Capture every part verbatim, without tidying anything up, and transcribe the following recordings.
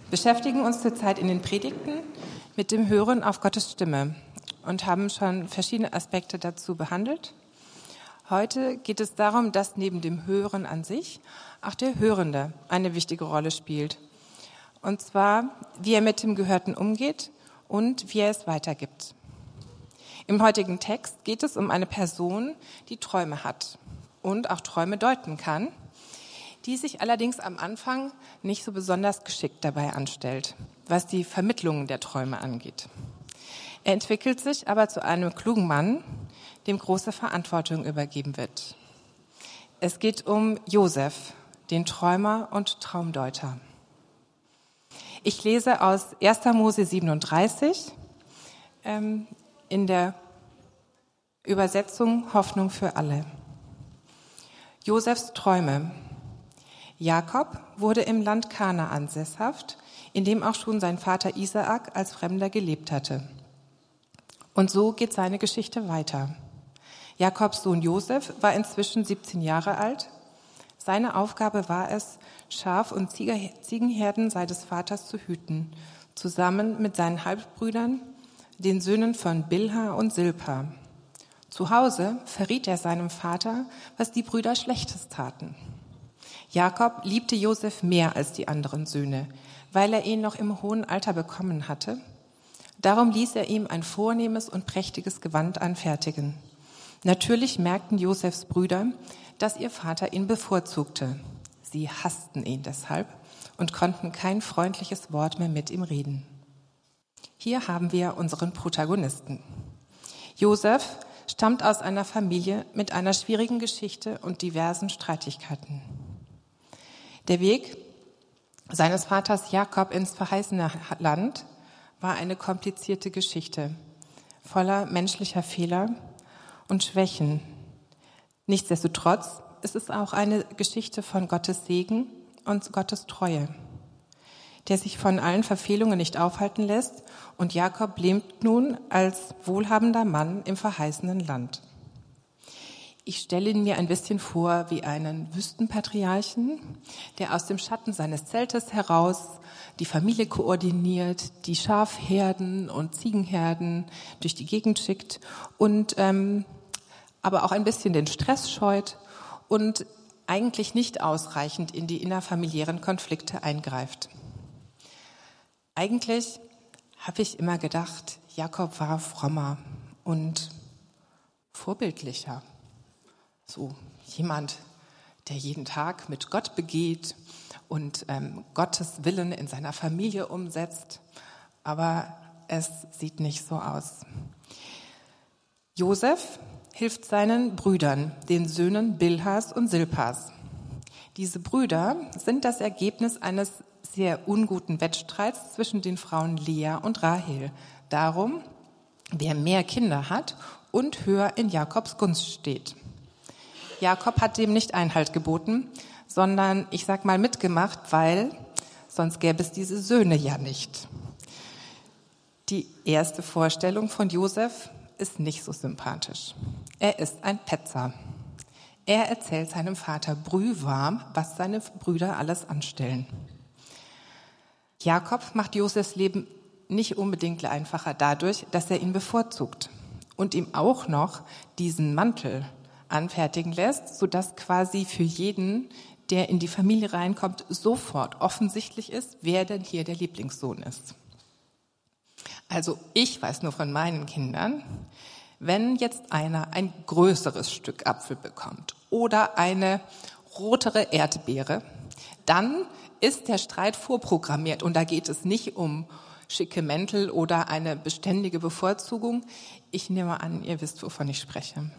beschäftigen uns zurzeit in den Predigten mit dem Hören auf Gottes Stimme und haben schon verschiedene Aspekte dazu behandelt. Heute geht es darum, dass neben dem Hören an sich auch der Hörende eine wichtige Rolle spielt. Und zwar, wie er mit dem Gehörten umgeht und wie er es weitergibt. Im heutigen Text geht es um eine Person, die Träume hat und auch Träume deuten kann, die sich allerdings am Anfang nicht so besonders geschickt dabei anstellt, was die Vermittlung der Träume angeht. Er entwickelt sich aber zu einem klugen Mann, dem große Verantwortung übergeben wird. Es geht um Josef, den Träumer und Traumdeuter. Ich lese aus erster Mose siebenunddreißig ähm, in der Übersetzung Hoffnung für alle. Josefs Träume. Jakob wurde im Land Kanaan sesshaft, in dem auch schon sein Vater Isaak als Fremder gelebt hatte. Und so geht seine Geschichte weiter. Jakobs Sohn Josef war inzwischen siebzehn Jahre alt. Seine Aufgabe war es, Schaf- und Ziegenherden seines Vaters zu hüten, zusammen mit seinen Halbbrüdern, den Söhnen von Bilha und Silpa. Zu Hause verriet er seinem Vater, was die Brüder Schlechtes taten. Jakob liebte Josef mehr als die anderen Söhne, weil er ihn noch im hohen Alter bekommen hatte. Darum ließ er ihm ein vornehmes und prächtiges Gewand anfertigen. Natürlich merkten Josefs Brüder, dass ihr Vater ihn bevorzugte. Sie hassten ihn deshalb und konnten kein freundliches Wort mehr mit ihm reden. Hier haben wir unseren Protagonisten. Josef stammt aus einer Familie mit einer schwierigen Geschichte und diversen Streitigkeiten. Der Weg seines Vaters Jakob ins verheißene Land war eine komplizierte Geschichte, voller menschlicher Fehler und Schwächen. Nichtsdestotrotz ist es auch eine Geschichte von Gottes Segen und Gottes Treue, der sich von allen Verfehlungen nicht aufhalten lässt, und Jakob lebt nun als wohlhabender Mann im verheißenen Land. Ich stelle ihn mir ein bisschen vor wie einen Wüstenpatriarchen, der aus dem Schatten seines Zeltes heraus die Familie koordiniert, die Schafherden und Ziegenherden durch die Gegend schickt und ähm, aber auch ein bisschen den Stress scheut und eigentlich nicht ausreichend in die innerfamiliären Konflikte eingreift. Eigentlich habe ich immer gedacht, Jakob war frommer und vorbildlicher. So jemand, der jeden Tag mit Gott begeht und ähm, Gottes Willen in seiner Familie umsetzt. Aber es sieht nicht so aus. Josef hilft seinen Brüdern, den Söhnen Bilhas und Silpas. Diese Brüder sind das Ergebnis eines sehr unguten Wettstreits zwischen den Frauen Lea und Rahel. Darum, wer mehr Kinder hat und höher in Jakobs Gunst steht. Jakob hat dem nicht Einhalt geboten, sondern, ich sag mal, mitgemacht, weil sonst gäbe es diese Söhne ja nicht. Die erste Vorstellung von Josef ist nicht so sympathisch. Er ist ein Petzer. Er erzählt seinem Vater brühwarm, was seine Brüder alles anstellen. Jakob macht Josefs Leben nicht unbedingt einfacher dadurch, dass er ihn bevorzugt und ihm auch noch diesen Mantel anfertigen lässt, sodass quasi für jeden, der in die Familie reinkommt, sofort offensichtlich ist, wer denn hier der Lieblingssohn ist. Also ich weiß nur von meinen Kindern, wenn jetzt einer ein größeres Stück Apfel bekommt oder eine rotere Erdbeere, dann ist der Streit vorprogrammiert und da geht es nicht um schicke Mäntel oder eine beständige Bevorzugung. Ich nehme an, ihr wisst, wovon ich spreche.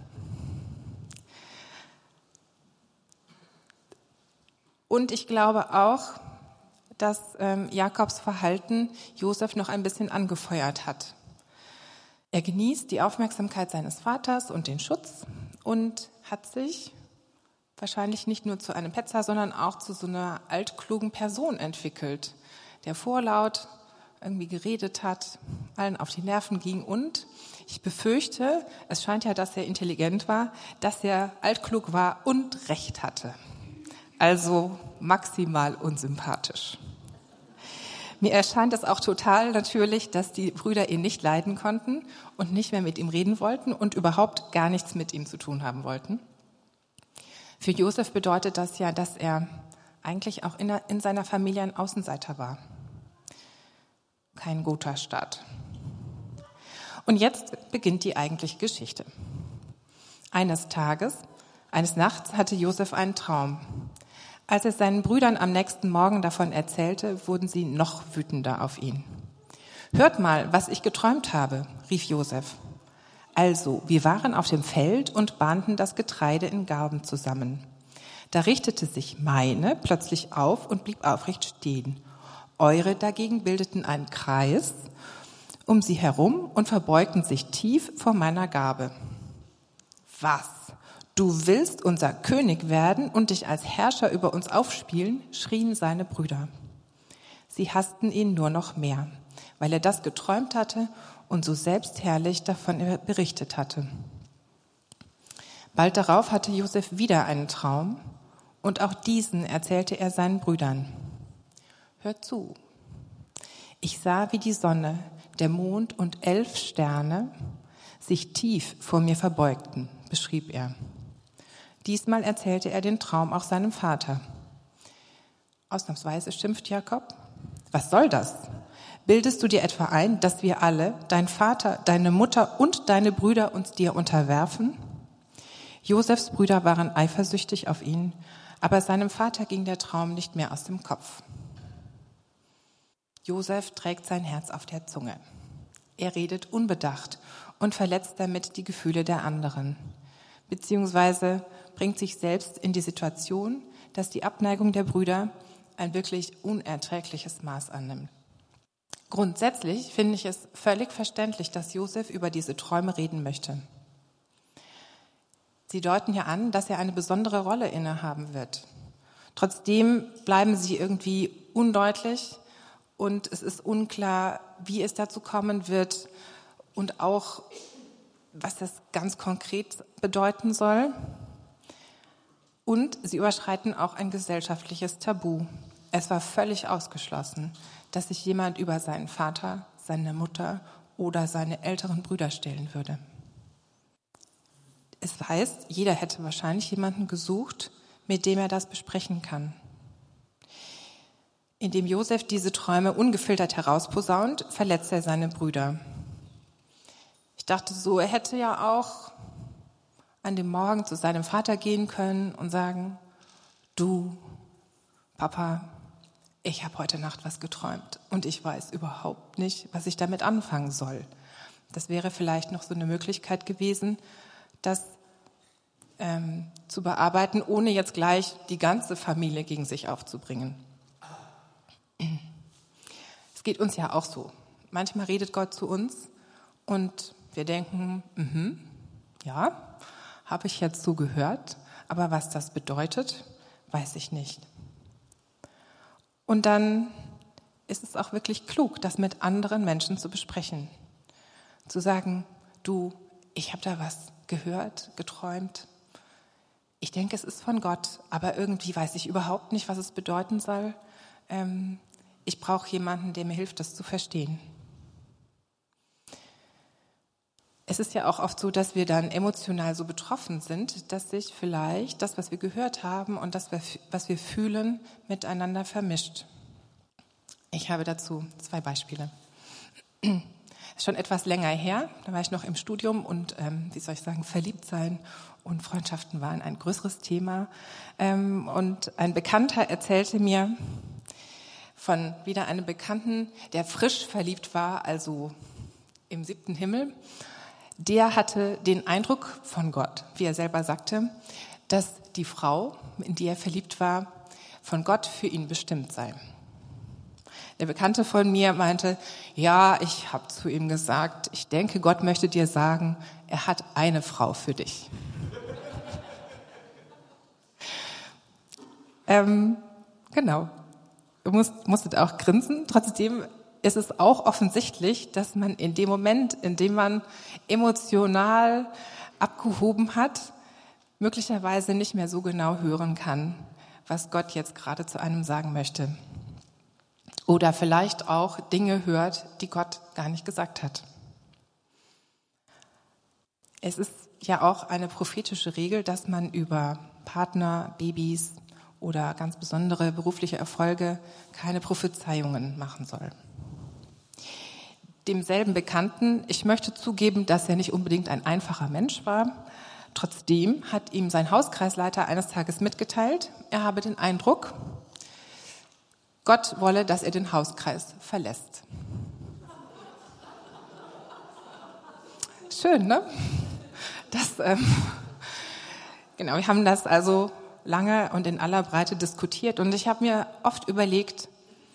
Und ich glaube auch, dass ähm, Jakobs Verhalten Josef noch ein bisschen angefeuert hat. Er genießt die Aufmerksamkeit seines Vaters und den Schutz und hat sich wahrscheinlich nicht nur zu einem Petzer, sondern auch zu so einer altklugen Person entwickelt, der vorlaut irgendwie geredet hat, allen auf die Nerven ging und ich befürchte, es scheint ja, dass er intelligent war, dass er altklug war und Recht hatte. Also maximal unsympathisch. Mir erscheint es auch total natürlich, dass die Brüder ihn nicht leiden konnten und nicht mehr mit ihm reden wollten und überhaupt gar nichts mit ihm zu tun haben wollten. Für Josef bedeutet das ja, dass er eigentlich auch in, in seiner Familie ein Außenseiter war. Kein guter Start. Und jetzt beginnt die eigentliche Geschichte. Eines Tages, eines Nachts hatte Josef einen Traum. Als er seinen Brüdern am nächsten Morgen davon erzählte, wurden sie noch wütender auf ihn. »Hört mal, was ich geträumt habe«, rief Josef. Also, wir waren auf dem Feld und bahnten das Getreide in Garben zusammen. Da richtete sich meine plötzlich auf und blieb aufrecht stehen. Eure dagegen bildeten einen Kreis um sie herum und verbeugten sich tief vor meiner Garbe. Was? Du willst unser König werden und dich als Herrscher über uns aufspielen, schrien seine Brüder. Sie hassten ihn nur noch mehr, weil er das geträumt hatte und so selbstherrlich davon berichtet hatte. Bald darauf hatte Josef wieder einen Traum und auch diesen erzählte er seinen Brüdern. Hört zu. Ich sah, wie die Sonne, der Mond und elf Sterne sich tief vor mir verbeugten, beschrieb er. Diesmal erzählte er den Traum auch seinem Vater. Ausnahmsweise schimpft Jakob. Was soll das? Bildest du dir etwa ein, dass wir alle, dein Vater, deine Mutter und deine Brüder uns dir unterwerfen? Josefs Brüder waren eifersüchtig auf ihn, aber seinem Vater ging der Traum nicht mehr aus dem Kopf. Josef trägt sein Herz auf der Zunge. Er redet unbedacht und verletzt damit die Gefühle der anderen, beziehungsweise bringt sich selbst in die Situation, dass die Abneigung der Brüder ein wirklich unerträgliches Maß annimmt. Grundsätzlich finde ich es völlig verständlich, dass Josef über diese Träume reden möchte. Sie deuten ja an, dass er eine besondere Rolle innehaben wird. Trotzdem bleiben sie irgendwie undeutlich und es ist unklar, wie es dazu kommen wird und auch, was das ganz konkret bedeuten soll. Und sie überschreiten auch ein gesellschaftliches Tabu. Es war völlig ausgeschlossen, dass sich jemand über seinen Vater, seine Mutter oder seine älteren Brüder stellen würde. Es heißt, jeder hätte wahrscheinlich jemanden gesucht, mit dem er das besprechen kann. Indem Josef diese Träume ungefiltert herausposaunt, verletzt er seine Brüder. Ich dachte so, er hätte ja auch an dem Morgen zu seinem Vater gehen können und sagen, du, Papa, ich habe heute Nacht was geträumt und ich weiß überhaupt nicht, was ich damit anfangen soll. Das wäre vielleicht noch so eine Möglichkeit gewesen, das ähm, zu bearbeiten, ohne jetzt gleich die ganze Familie gegen sich aufzubringen. Es geht uns ja auch so. Manchmal redet Gott zu uns und wir denken, mhm, ja, habe ich jetzt so gehört, aber was das bedeutet, weiß ich nicht. Und dann ist es auch wirklich klug, das mit anderen Menschen zu besprechen. Zu sagen, du, ich habe da was gehört, geträumt. Ich denke, es ist von Gott, aber irgendwie weiß ich überhaupt nicht, was es bedeuten soll. Ähm, ich brauche jemanden, der mir hilft, das zu verstehen. Es ist ja auch oft so, dass wir dann emotional so betroffen sind, dass sich vielleicht das, was wir gehört haben und das, was wir fühlen, miteinander vermischt. Ich habe dazu zwei Beispiele. Schon etwas länger her, da war ich noch im Studium und, ähm, wie soll ich sagen, verliebt sein und Freundschaften waren ein größeres Thema. Ähm, und ein Bekannter erzählte mir von wieder einem Bekannten, der frisch verliebt war, also im siebten Himmel. Der hatte den Eindruck von Gott, wie er selber sagte, dass die Frau, in die er verliebt war, von Gott für ihn bestimmt sei. Der Bekannte von mir meinte, ja, ich habe zu ihm gesagt, ich denke, Gott möchte dir sagen, er hat eine Frau für dich. ähm, genau, du musst, musstet auch grinsen, trotzdem ist es auch offensichtlich, dass man in dem Moment, in dem man emotional abgehoben hat, möglicherweise nicht mehr so genau hören kann, was Gott jetzt gerade zu einem sagen möchte. oder vielleicht auch Dinge hört, die Gott gar nicht gesagt hat. Es ist ja auch eine prophetische Regel, dass man über Partner, Babys oder ganz besondere berufliche Erfolge keine Prophezeiungen machen soll. Demselben Bekannten, ich möchte zugeben, dass er nicht unbedingt ein einfacher Mensch war. Trotzdem hat ihm sein Hauskreisleiter eines Tages mitgeteilt, er habe den Eindruck, Gott wolle, dass er den Hauskreis verlässt. Schön, ne? Das, ähm, genau, wir haben das also lange und in aller Breite diskutiert und ich habe mir oft überlegt,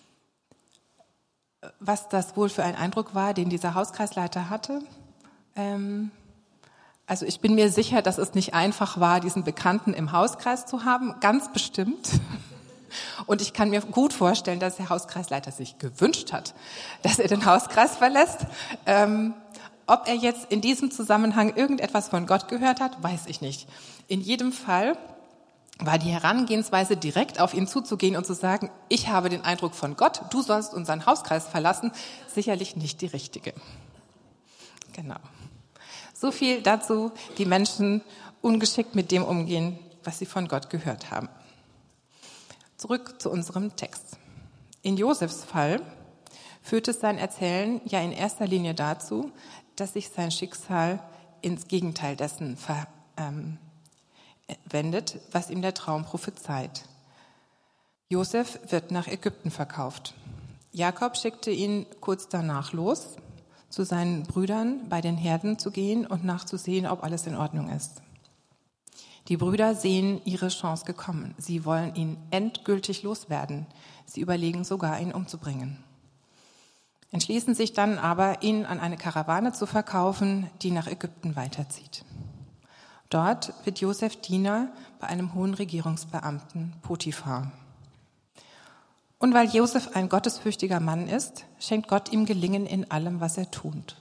was das wohl für ein Eindruck war, den dieser Hauskreisleiter hatte. Ähm, also ich bin mir sicher, dass es nicht einfach war, diesen Bekannten im Hauskreis zu haben, ganz bestimmt. Und ich kann mir gut vorstellen, dass der Hauskreisleiter sich gewünscht hat, dass er den Hauskreis verlässt. Ähm, ob er jetzt in diesem Zusammenhang irgendetwas von Gott gehört hat, weiß ich nicht. In jedem Fall war die Herangehensweise, direkt auf ihn zuzugehen und zu sagen, ich habe den Eindruck von Gott, du sollst unseren Hauskreis verlassen, sicherlich nicht die richtige. Genau. So viel dazu, wie Menschen ungeschickt mit dem umgehen, was sie von Gott gehört haben. Zurück zu unserem Text. In Josefs Fall führt es sein Erzählen ja in erster Linie dazu, dass sich sein Schicksal ins Gegenteil dessen ver, ähm, wendet, was ihm der Traum prophezeit. Josef wird nach Ägypten verkauft. Jakob schickte ihn kurz danach los, zu seinen Brüdern bei den Herden zu gehen und nachzusehen, ob alles in Ordnung ist. Die Brüder sehen ihre Chance gekommen. Sie wollen ihn endgültig loswerden. Sie überlegen sogar, ihn umzubringen. Entschließen sich dann aber, ihn an eine Karawane zu verkaufen, die nach Ägypten weiterzieht. Dort wird Josef Diener bei einem hohen Regierungsbeamten, Potiphar. Und weil Josef ein gottesfürchtiger Mann ist, schenkt Gott ihm Gelingen in allem, was er tut.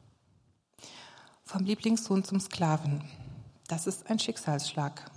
Vom Lieblingssohn zum Sklaven. Das ist ein Schicksalsschlag.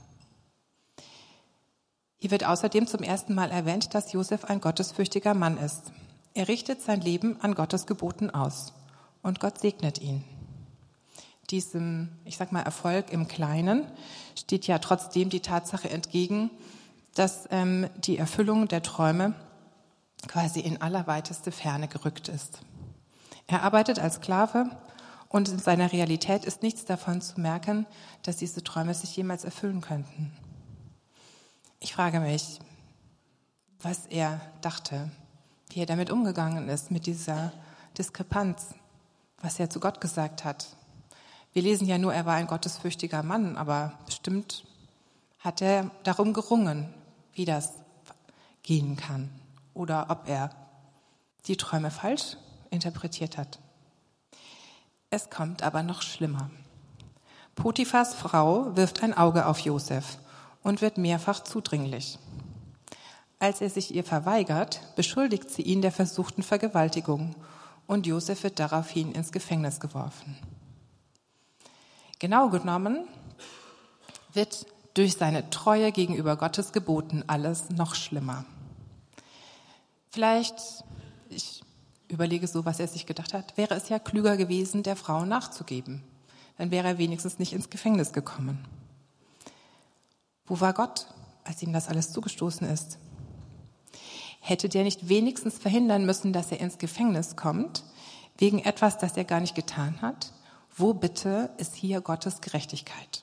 Hier wird außerdem zum ersten Mal erwähnt, dass Josef ein gottesfürchtiger Mann ist. Er richtet sein Leben an Gottes Geboten aus und Gott segnet ihn. Diesem, ich sag mal, Erfolg im Kleinen steht ja trotzdem die Tatsache entgegen, dass ähm, die Erfüllung der Träume quasi in allerweiteste Ferne gerückt ist. Er arbeitet als Sklave und in seiner Realität ist nichts davon zu merken, dass diese Träume sich jemals erfüllen könnten. Ich frage mich, was er dachte, wie er damit umgegangen ist, mit dieser Diskrepanz, was er zu Gott gesagt hat. Wir lesen ja nur, er war ein gottesfürchtiger Mann, aber bestimmt hat er darum gerungen, wie das gehen kann oder ob er die Träume falsch interpretiert hat. Es kommt aber noch schlimmer. Potiphars Frau wirft ein Auge auf Josef und wird mehrfach zudringlich. Als er sich ihr verweigert, beschuldigt sie ihn der versuchten Vergewaltigung und Josef wird daraufhin ins Gefängnis geworfen. Genau genommen wird durch seine Treue gegenüber Gottes Geboten alles noch schlimmer. Vielleicht, ich überlege so, was er sich gedacht hat, wäre es ja klüger gewesen, der Frau nachzugeben. Dann wäre er wenigstens nicht ins Gefängnis gekommen. Wo war Gott, als ihm das alles zugestoßen ist? Hätte der nicht wenigstens verhindern müssen, dass er ins Gefängnis kommt, wegen etwas, das er gar nicht getan hat? Wo bitte ist hier Gottes Gerechtigkeit?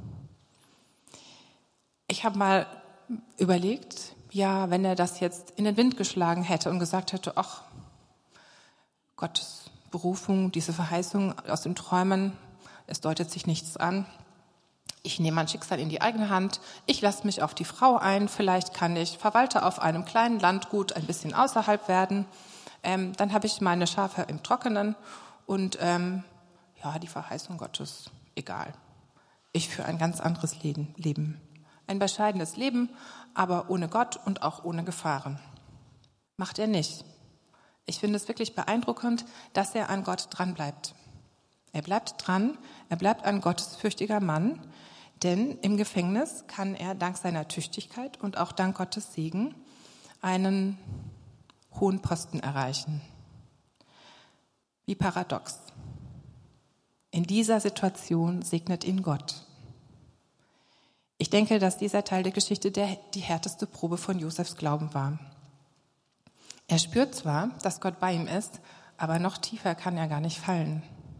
Ich habe mal überlegt, ja, wenn er das jetzt in den Wind geschlagen hätte und gesagt hätte, ach, Gottes Berufung, diese Verheißung aus den Träumen, es deutet sich nichts an. Ich nehme mein Schicksal in die eigene Hand, ich lasse mich auf die Frau ein, vielleicht kann ich Verwalter auf einem kleinen Landgut ein bisschen außerhalb werden. Ähm, dann habe ich meine Schafe im Trockenen und ähm, ja, die Verheißung Gottes, egal. Ich führe ein ganz anderes Leben. Ein bescheidenes Leben, aber ohne Gott und auch ohne Gefahren. Macht er nicht. Ich finde es wirklich beeindruckend, dass er an Gott dranbleibt. Er bleibt dran, er bleibt ein gottesfürchtiger Mann, denn im Gefängnis kann er dank seiner Tüchtigkeit und auch dank Gottes Segen einen hohen Posten erreichen. Wie paradox. In dieser Situation segnet ihn Gott. Ich denke, dass dieser Teil der Geschichte der, die härteste Probe von Josefs Glauben war. Er spürt zwar, dass Gott bei ihm ist, aber noch tiefer kann er gar nicht fallen.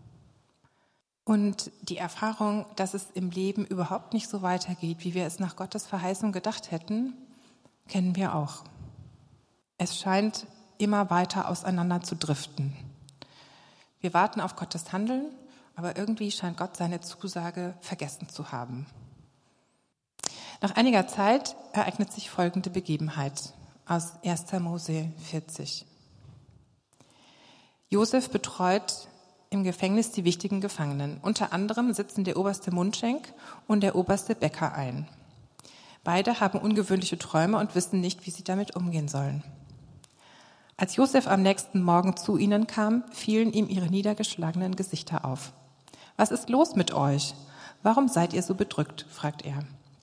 Und die Erfahrung, dass es im Leben überhaupt nicht so weitergeht, wie wir es nach Gottes Verheißung gedacht hätten, kennen wir auch. Es scheint immer weiter auseinander zu driften. Wir warten auf Gottes Handeln, aber irgendwie scheint Gott seine Zusage vergessen zu haben. Nach einiger Zeit ereignet sich folgende Begebenheit aus erster Mose vierzig. Josef betreut im Gefängnis die wichtigen Gefangenen. Unter anderem sitzen der oberste Mundschenk und der oberste Bäcker ein. Beide haben ungewöhnliche Träume und wissen nicht, wie sie damit umgehen sollen. Als Josef am nächsten Morgen zu ihnen kam, fielen ihm ihre niedergeschlagenen Gesichter auf. »Was ist los mit euch? Warum seid ihr so bedrückt?« fragt er.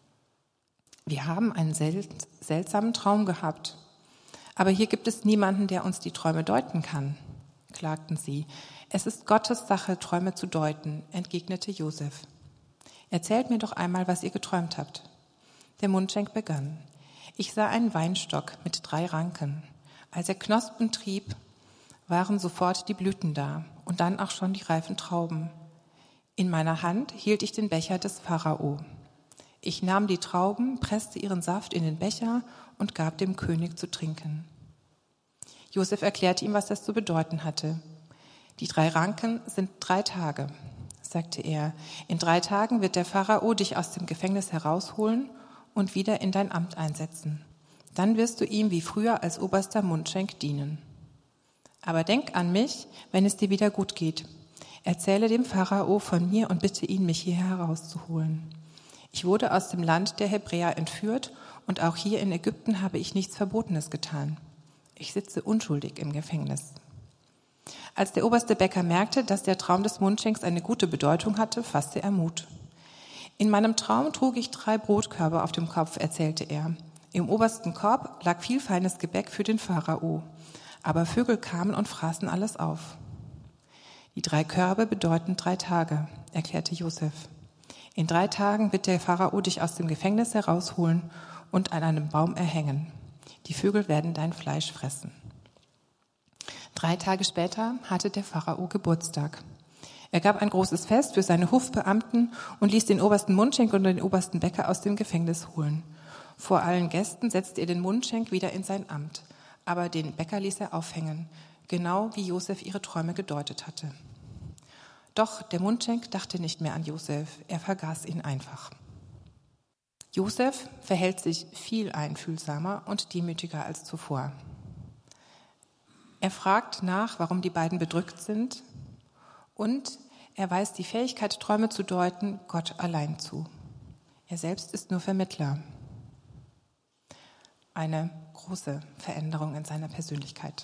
»Wir haben einen sel- seltsamen Traum gehabt. Aber hier gibt es niemanden, der uns die Träume deuten kann«, klagten sie. »Es ist Gottes Sache, Träume zu deuten«, entgegnete Josef. »Erzählt mir doch einmal, was ihr geträumt habt.« Der Mundschenk begann. »Ich sah einen Weinstock mit drei Ranken. Als er Knospen trieb, waren sofort die Blüten da und dann auch schon die reifen Trauben. In meiner Hand hielt ich den Becher des Pharao. Ich nahm die Trauben, presste ihren Saft in den Becher und gab dem König zu trinken.« Josef erklärte ihm, was das zu bedeuten hatte. »Die drei Ranken sind drei Tage«, sagte er. »In drei Tagen wird der Pharao dich aus dem Gefängnis herausholen und wieder in dein Amt einsetzen. Dann wirst du ihm wie früher als oberster Mundschenk dienen. Aber denk an mich, wenn es dir wieder gut geht. Erzähle dem Pharao von mir und bitte ihn, mich hierher herauszuholen. Ich wurde aus dem Land der Hebräer entführt und auch hier in Ägypten habe ich nichts Verbotenes getan. Ich sitze unschuldig im Gefängnis.« Als der oberste Bäcker merkte, dass der Traum des Mundschenks eine gute Bedeutung hatte, fasste er Mut. »In meinem Traum trug ich drei Brotkörbe auf dem Kopf«, erzählte er. »Im obersten Korb lag viel feines Gebäck für den Pharao, aber Vögel kamen und fraßen alles auf.« »Die drei Körbe bedeuten drei Tage«, erklärte Josef. »In drei Tagen wird der Pharao dich aus dem Gefängnis herausholen und an einem Baum erhängen. Die Vögel werden dein Fleisch fressen.« Drei Tage später hatte der Pharao Geburtstag. Er gab ein großes Fest für seine Hofbeamten und ließ den obersten Mundschenk und den obersten Bäcker aus dem Gefängnis holen. Vor allen Gästen setzte er den Mundschenk wieder in sein Amt, aber den Bäcker ließ er aufhängen, genau wie Josef ihre Träume gedeutet hatte. Doch der Mundschenk dachte nicht mehr an Josef, er vergaß ihn einfach. Josef verhält sich viel einfühlsamer und demütiger als zuvor. Er fragt nach, warum die beiden bedrückt sind, und er weist die Fähigkeit, Träume zu deuten, Gott allein zu. Er selbst ist nur Vermittler. Eine große Veränderung in seiner Persönlichkeit.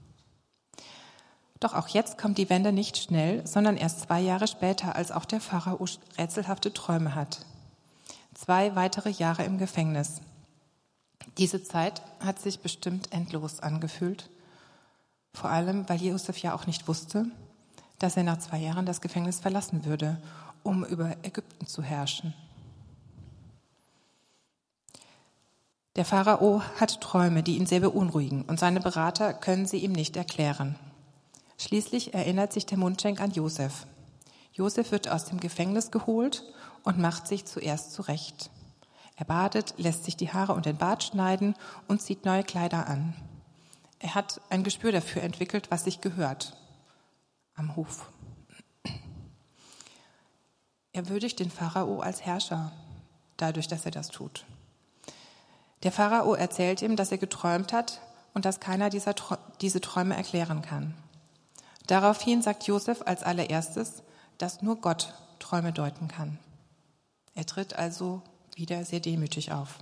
Doch auch jetzt kommt die Wende nicht schnell, sondern erst zwei Jahre später, als auch der Pharao rätselhafte Träume hat. Zwei weitere Jahre im Gefängnis. Diese Zeit hat sich bestimmt endlos angefühlt. Vor allem, weil Josef ja auch nicht wusste, dass er nach zwei Jahren das Gefängnis verlassen würde, um über Ägypten zu herrschen. Der Pharao hat Träume, die ihn sehr beunruhigen, und seine Berater können sie ihm nicht erklären. Schließlich erinnert sich der Mundschenk an Josef. Josef wird aus dem Gefängnis geholt und macht sich zuerst zurecht. Er badet, lässt sich die Haare und den Bart schneiden und zieht neue Kleider an. Er hat ein Gespür dafür entwickelt, was sich gehört am Hof. Er würdigt den Pharao als Herrscher, dadurch, dass er das tut. Der Pharao erzählt ihm, dass er geträumt hat und dass keiner dieser, diese Träume erklären kann. Daraufhin sagt Josef als allererstes, dass nur Gott Träume deuten kann. Er tritt also wieder sehr demütig auf.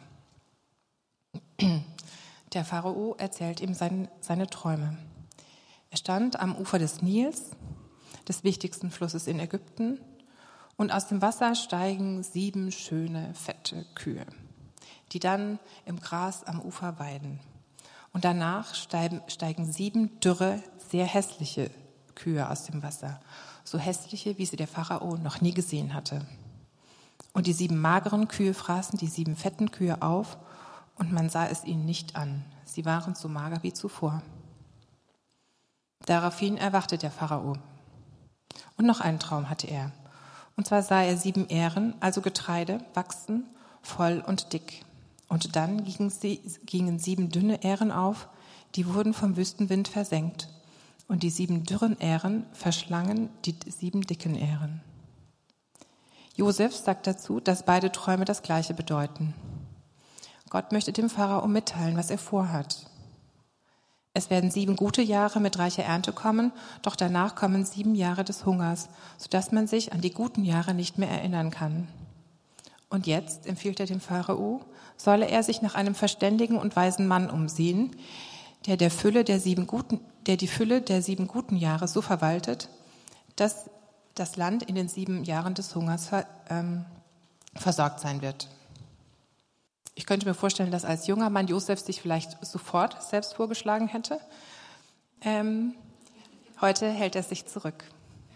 Der Pharao erzählt ihm sein, seine Träume. Er stand am Ufer des Nils, des wichtigsten Flusses in Ägypten, und aus dem Wasser steigen sieben schöne, fette Kühe, die dann im Gras am Ufer weiden. Und danach steigen, steigen sieben dürre, sehr hässliche Kühe aus dem Wasser. So hässliche, wie sie der Pharao noch nie gesehen hatte. Und die sieben mageren Kühe fraßen die sieben fetten Kühe auf und man sah es ihnen nicht an. Sie waren so mager wie zuvor. Daraufhin erwachte der Pharao. Und noch einen Traum hatte er. Und zwar sah er sieben Ähren, also Getreide, wachsen, voll und dick. Und dann gingen, sie, gingen sieben dünne Ähren auf, die wurden vom Wüstenwind versenkt. Und die sieben dürren Ähren verschlangen die sieben dicken Ähren. Josef sagt dazu, dass beide Träume das Gleiche bedeuten. Gott möchte dem Pharao mitteilen, was er vorhat. Es werden sieben gute Jahre mit reicher Ernte kommen, doch danach kommen sieben Jahre des Hungers, sodass man sich an die guten Jahre nicht mehr erinnern kann. Und jetzt empfiehlt er dem Pharao, solle er sich nach einem verständigen und weisen Mann umsehen, der, der, Fülle der, sieben guten, der die Fülle der sieben guten Jahre so verwaltet, dass das Land in den sieben Jahren des Hungers ver, ähm, versorgt sein wird. Ich könnte mir vorstellen, dass als junger Mann Josef sich vielleicht sofort selbst vorgeschlagen hätte. Ähm, heute hält er sich zurück.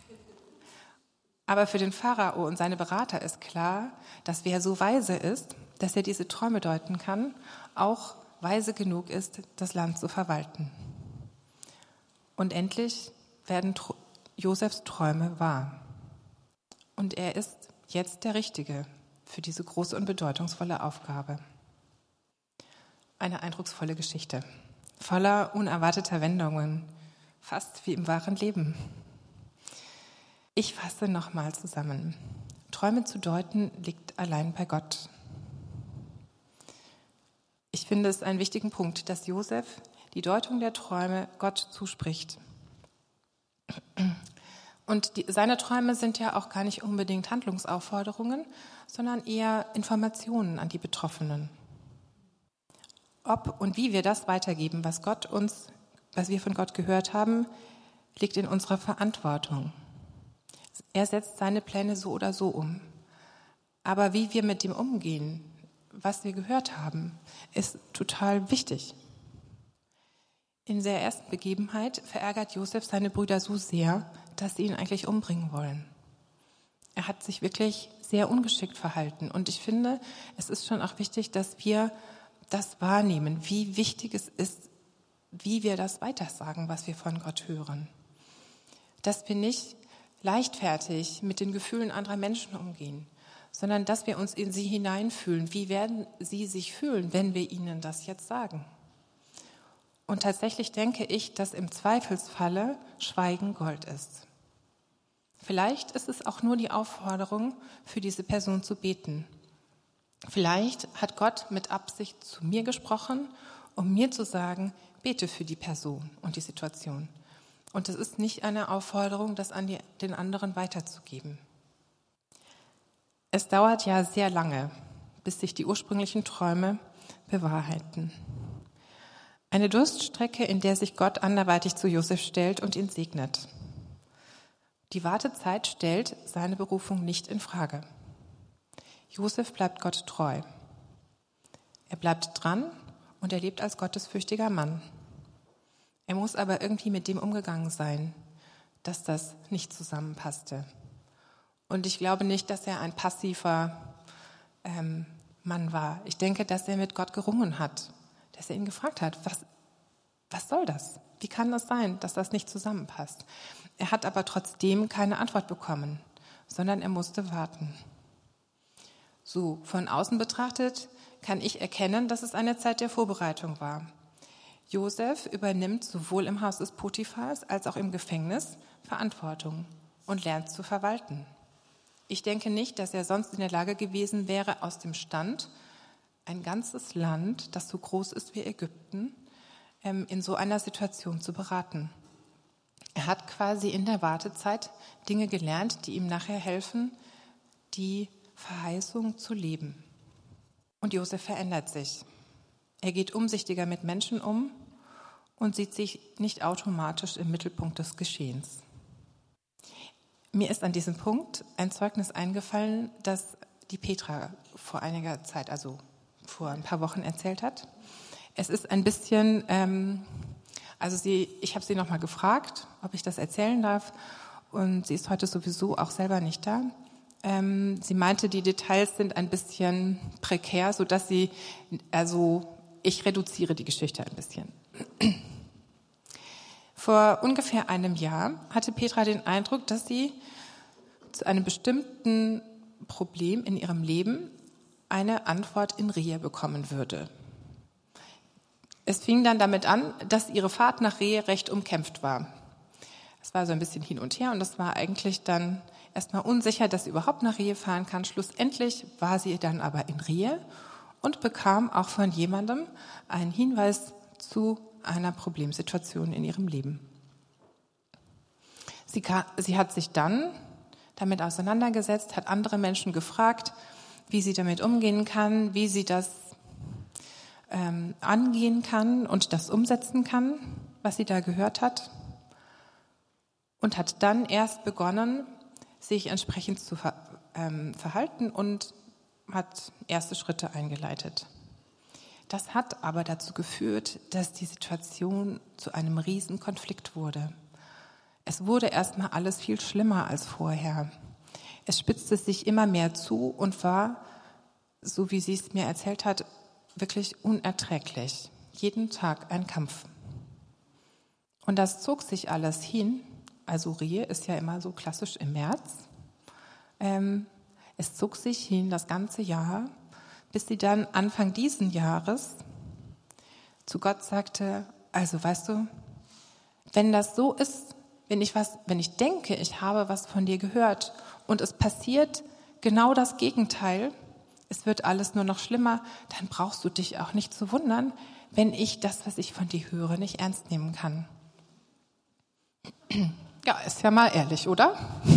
Aber für den Pharao und seine Berater ist klar, dass wer so weise ist, dass er diese Träume deuten kann, auch weise genug ist, das Land zu verwalten. Und endlich werden Tr- Josefs Träume wahr. Und er ist jetzt der Richtige für diese große und bedeutungsvolle Aufgabe. Eine eindrucksvolle Geschichte, voller unerwarteter Wendungen, fast wie im wahren Leben. Ich fasse nochmal zusammen. Träume zu deuten liegt allein bei Gott. Ich finde es einen wichtigen Punkt, dass Josef die Deutung der Träume Gott zuspricht. Und die, seine Träume sind ja auch gar nicht unbedingt Handlungsaufforderungen, sondern eher Informationen an die Betroffenen. Ob und wie wir das weitergeben, was Gott uns, was wir von Gott gehört haben, liegt in unserer Verantwortung. Er setzt seine Pläne so oder so um. Aber wie wir mit dem umgehen, was wir gehört haben, ist total wichtig. In der ersten Begebenheit verärgert Josef seine Brüder so sehr, dass sie ihn eigentlich umbringen wollen. Er hat sich wirklich sehr ungeschickt verhalten. Und ich finde, es ist schon auch wichtig, dass wir das wahrnehmen, wie wichtig es ist, wie wir das weitersagen, was wir von Gott hören. Dass wir nicht leichtfertig mit den Gefühlen anderer Menschen umgehen, sondern dass wir uns in sie hineinfühlen. Wie werden sie sich fühlen, wenn wir ihnen das jetzt sagen? Und tatsächlich denke ich, dass im Zweifelsfalle Schweigen Gold ist. Vielleicht ist es auch nur die Aufforderung, für diese Person zu beten. Vielleicht hat Gott mit Absicht zu mir gesprochen, um mir zu sagen, bete für die Person und die Situation. Und es ist nicht eine Aufforderung, das an die, den anderen weiterzugeben. Es dauert ja sehr lange, bis sich die ursprünglichen Träume bewahrheiten. Eine Durststrecke, in der sich Gott anderweitig zu Josef stellt und ihn segnet. Die Wartezeit stellt seine Berufung nicht in Frage. Josef bleibt Gott treu. Er bleibt dran und er lebt als gottesfürchtiger Mann. Er muss aber irgendwie mit dem umgegangen sein, dass das nicht zusammenpasste. Und ich glaube nicht, dass er ein passiver ähm, Mann war. Ich denke, dass er mit Gott gerungen hat, dass er ihn gefragt hat, was, was soll das? Wie kann das sein, dass das nicht zusammenpasst? Er hat aber trotzdem keine Antwort bekommen, sondern er musste warten. So, von außen betrachtet kann ich erkennen, dass es eine Zeit der Vorbereitung war. Josef übernimmt sowohl im Haus des Potiphars als auch im Gefängnis Verantwortung und lernt zu verwalten. Ich denke nicht, dass er sonst in der Lage gewesen wäre, aus dem Stand ein ganzes Land, das so groß ist wie Ägypten, in so einer Situation zu beraten. Er hat quasi in der Wartezeit Dinge gelernt, die ihm nachher helfen, die Verheißung zu leben. Und Josef verändert sich. Er geht umsichtiger mit Menschen um und sieht sich nicht automatisch im Mittelpunkt des Geschehens. Mir ist an diesem Punkt ein Zeugnis eingefallen, das die Petra vor einiger Zeit, also vor ein paar Wochen erzählt hat. Es ist ein bisschen, ähm, also sie, ich habe sie nochmal gefragt, ob ich das erzählen darf, und sie ist heute sowieso auch selber nicht da. Ähm, sie meinte, die Details sind ein bisschen prekär, sodass sie, also ich reduziere die Geschichte ein bisschen. Vor ungefähr einem Jahr hatte Petra den Eindruck, dass sie zu einem bestimmten Problem in ihrem Leben eine Antwort in Rehe bekommen würde. Es fing dann damit an, dass ihre Fahrt nach Rehe recht umkämpft war. Es war so ein bisschen hin und her und es war eigentlich dann erstmal unsicher, dass sie überhaupt nach Rehe fahren kann. Schlussendlich war sie dann aber in Rehe und bekam auch von jemandem einen Hinweis zu einer Problemsituation in ihrem Leben. Sie, kann, sie hat sich dann damit auseinandergesetzt, hat andere Menschen gefragt, wie sie damit umgehen kann, wie sie das ähm, angehen kann und das umsetzen kann, was sie da gehört hat. Und hat dann erst begonnen, sich entsprechend zu ver, ähm, verhalten und hat erste Schritte eingeleitet. Das hat aber dazu geführt, dass die Situation zu einem Riesenkonflikt wurde. Es wurde erstmal alles viel schlimmer als vorher. Es spitzte sich immer mehr zu und war, so wie sie es mir erzählt hat, wirklich unerträglich. Jeden Tag ein Kampf. Und das zog sich alles hin. Also Rehe ist ja immer so klassisch im März. Ähm, es zog sich hin das ganze Jahr, bis sie dann Anfang diesen Jahres zu Gott sagte, also weißt du, wenn das so ist, wenn ich was, wenn ich denke, ich habe was von dir gehört und es passiert genau das Gegenteil, es wird alles nur noch schlimmer, dann brauchst du dich auch nicht zu wundern, wenn ich das, was ich von dir höre, nicht ernst nehmen kann. Ja, ist ja mal ehrlich, oder?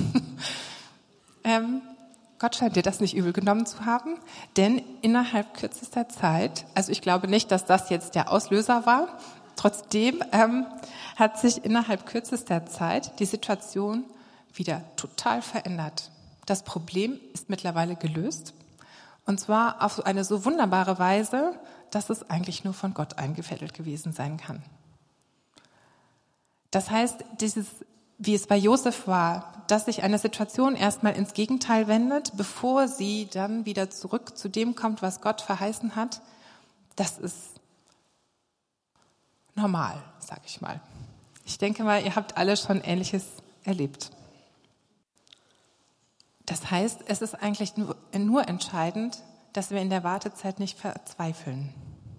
ähm, Gott scheint dir das nicht übel genommen zu haben, denn innerhalb kürzester Zeit, also ich glaube nicht, dass das jetzt der Auslöser war, trotzdem ähm, hat sich innerhalb kürzester Zeit die Situation wieder total verändert. Das Problem ist mittlerweile gelöst, und zwar auf eine so wunderbare Weise, dass es eigentlich nur von Gott eingefädelt gewesen sein kann. Das heißt, dieses, wie es bei Josef war, dass sich eine Situation erstmal ins Gegenteil wendet, bevor sie dann wieder zurück zu dem kommt, was Gott verheißen hat, das ist normal, sag ich mal. Ich denke mal, ihr habt alle schon Ähnliches erlebt. Das heißt, es ist eigentlich nur, nur entscheidend, dass wir in der Wartezeit nicht verzweifeln.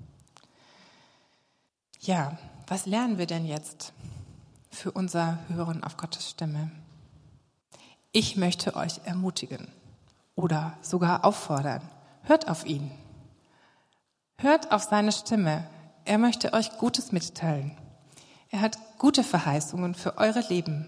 Ja, was lernen wir denn jetzt für unser Hören auf Gottes Stimme? Ich möchte euch ermutigen oder sogar auffordern. Hört auf ihn. Hört auf seine Stimme. Er möchte euch Gutes mitteilen. Er hat gute Verheißungen für eure Leben.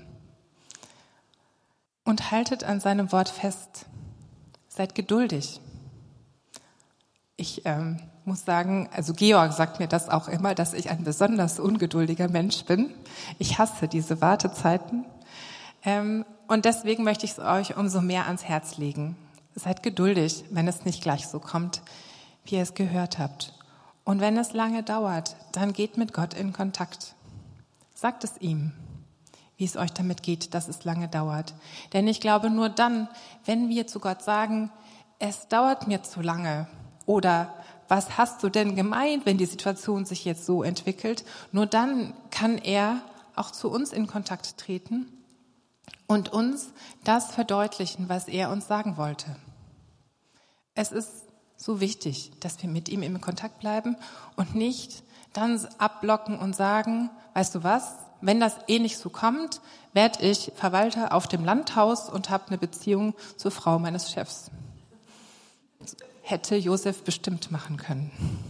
Und haltet an seinem Wort fest. Seid geduldig. Ich ähm, muss sagen, also Georg sagt mir das auch immer, dass ich ein besonders ungeduldiger Mensch bin. Ich hasse diese Wartezeiten. Ähm, und deswegen möchte ich es euch umso mehr ans Herz legen. Seid geduldig, wenn es nicht gleich so kommt, wie ihr es gehört habt. Und wenn es lange dauert, dann geht mit Gott in Kontakt. Sagt es ihm, wie es euch damit geht, dass es lange dauert. Denn ich glaube, nur dann, wenn wir zu Gott sagen, es dauert mir zu lange, oder was hast du denn gemeint, wenn die Situation sich jetzt so entwickelt, nur dann kann er auch zu uns in Kontakt treten und uns das verdeutlichen, was er uns sagen wollte. Es ist so wichtig, dass wir mit ihm in Kontakt bleiben und nicht dann abblocken und sagen, weißt du was, wenn das eh nicht so kommt, werde ich Verwalter auf dem Landhaus und habe eine Beziehung zur Frau meines Chefs. Hätte Josef bestimmt machen können.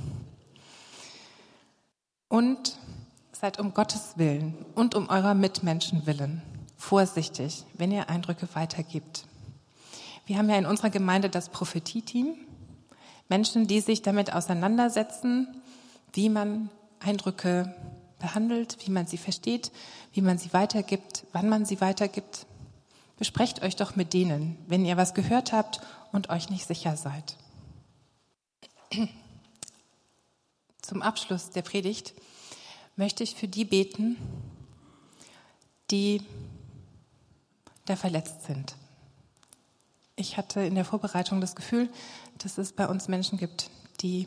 Und seid um Gottes Willen und um eurer Mitmenschen willen vorsichtig, wenn ihr Eindrücke weitergibt. Wir haben ja in unserer Gemeinde das Prophetie-Team, Menschen, die sich damit auseinandersetzen, wie man Eindrücke behandelt, wie man sie versteht, wie man sie weitergibt, wann man sie weitergibt. Besprecht euch doch mit denen, wenn ihr was gehört habt und euch nicht sicher seid. Zum Abschluss der Predigt möchte ich für die beten, die da verletzt sind. Ich hatte in der Vorbereitung das Gefühl, dass es bei uns Menschen gibt, die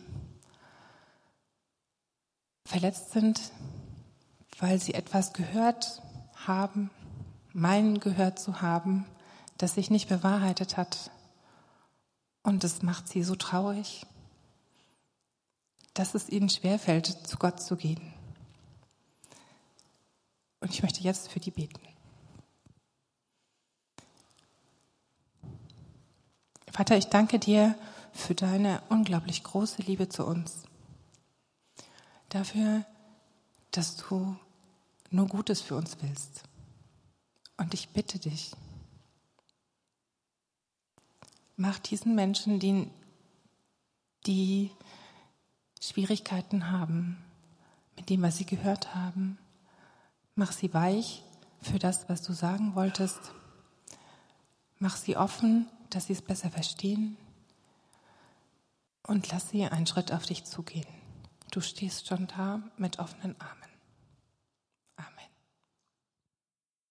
verletzt sind, weil sie etwas gehört haben, meinen gehört zu haben, das sich nicht bewahrheitet hat. Und es macht sie so traurig, dass es ihnen schwerfällt, zu Gott zu gehen. Und ich möchte jetzt für die beten. Vater, ich danke dir für deine unglaublich große Liebe zu uns. Dafür, dass du nur Gutes für uns willst. Und ich bitte dich, mach diesen Menschen, die, die Schwierigkeiten haben mit dem, was sie gehört haben, mach sie weich für das, was du sagen wolltest. Mach sie offen, dass sie es besser verstehen. Und lass sie einen Schritt auf dich zugehen. Du stehst schon da mit offenen Armen.